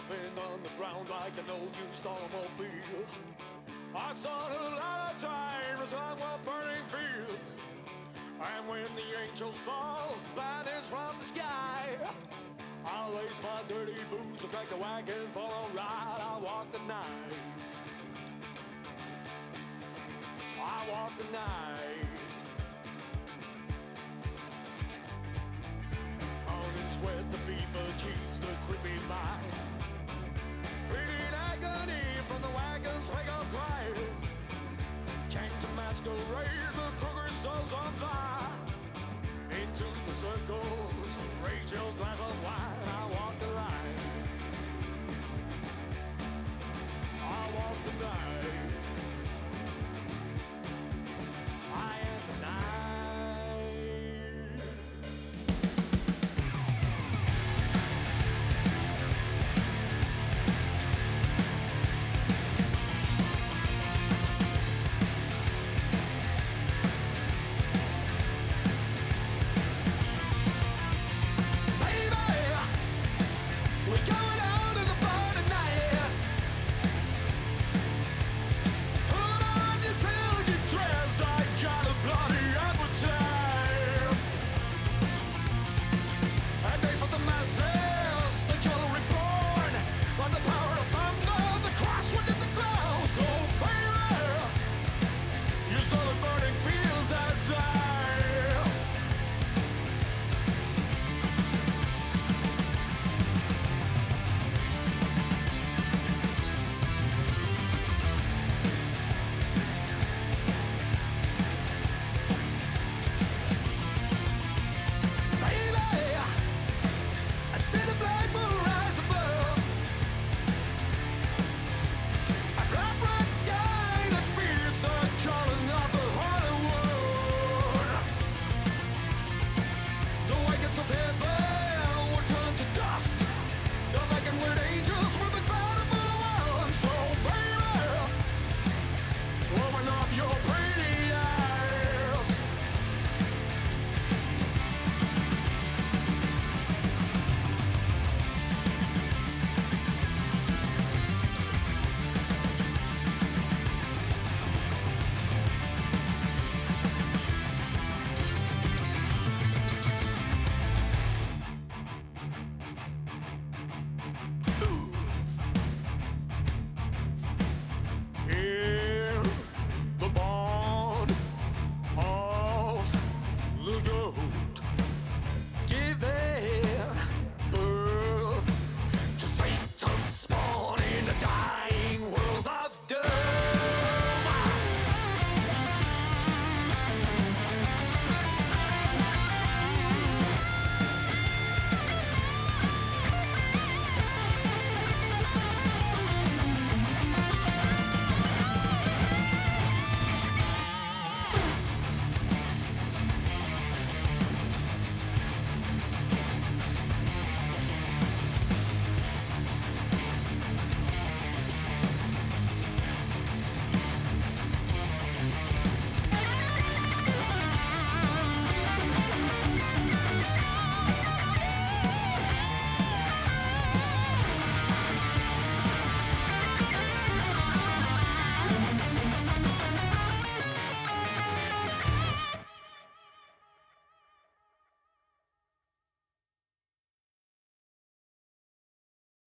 laughing on the ground like an old used automobile. I saw a lot of times on what burning fields. And when the angels fall, banners from the sky, I lace my dirty boots and crack the wagon for a ride. I walk the night. I walk the night. On and sweat, the fever cheats, the creepy mind. Reading agony from the wagon's wake-up cries. Change of masquerade, the crooked souls on fire. Into the circle